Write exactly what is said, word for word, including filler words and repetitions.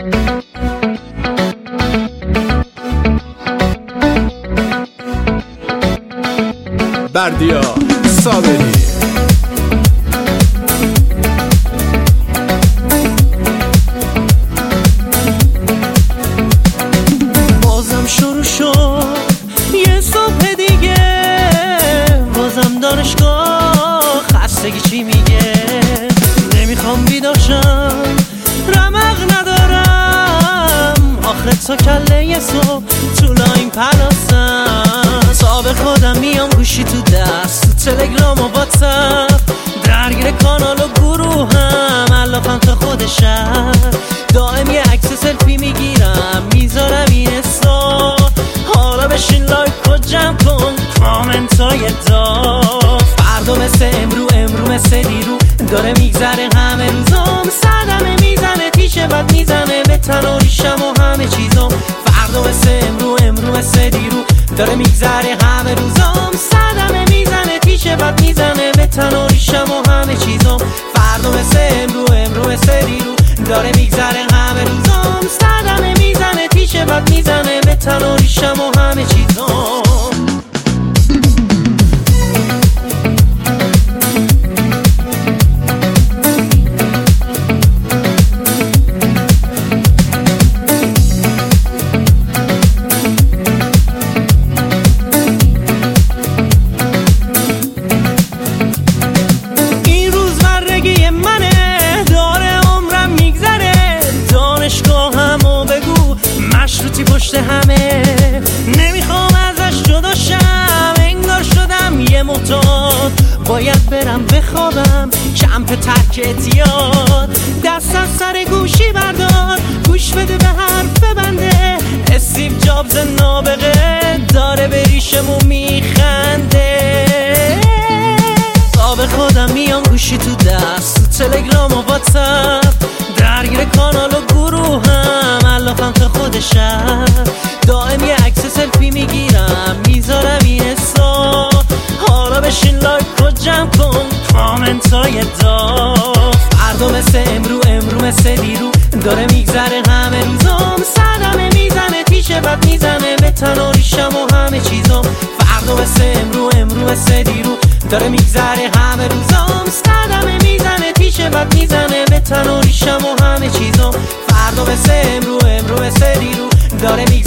بردیا صابری. بازم شروع شد یه صبح دیگه، بازم دانشگاه خستگی چی میگه. نمیخوام بیداشم، رمق ندارم، آخر تا کله یه صبح طولا این پلاسم. صاحب خودم میام گوشی تو دست، تو تلگرام و واتساپ، درگیر کانال و گروه هم، علافم تا خود شهر. دائم یه عکس سلفی میگیرم میذارم این استا، حالا بشین لایک و جمع کن کامنت های داف. فردا مثل امرو، امرو مثل دیرو، داره میگذره همه روزام. صدمه میزنه، تیشه بد میزنه به تن و ریشم و همه چیزام. فردا مثل امرو، امرو مثل دیرو، داره میگذره همه روزام. صدمه میزنه، تیشه بد میزنه به تن و ریشم و همه چیزام. فردا مثل امرو، امرو مثل دیرو، داره میگذره همه روزام. صدمه میزنه، تیشه بد میزنه به تن و ریشم و همه چیزام. مشروطی پشت همه، نمیخوام ازش جدا شم، انگار شدم یه محتاط. باید برم بخوابم، کمپ ترک اعتیاد. دست از سر گوشی بردار، گوش بده به حرف بنده. استیو جابز نابغه داره به ریشمون میخنده. صاحب خودم میام گوشی تو دست، تو تلگرام و واتساپ، درگیر کانال و گروه هم، علافم تا خود شهر. دائم یه عکس سلفی میگیرم میذارم این استا، حالا بشین لایک و جمع کن کامنت های داف. فردا مثل امرو، امرو مثل دیرو، داره میگذره همه روزام. صدمه میزنه، تیشه بد میزنه به تن و ریشم و همه چیزام. فردا مثل امرو، امرو مثل دیرو، داره میگذره همه روزام. صدمه میزنه، تیشه بد میزنه به تن و ریشم و همه چیزام. فردا مثل امرو، امرو مثل دیرو، داره میگذره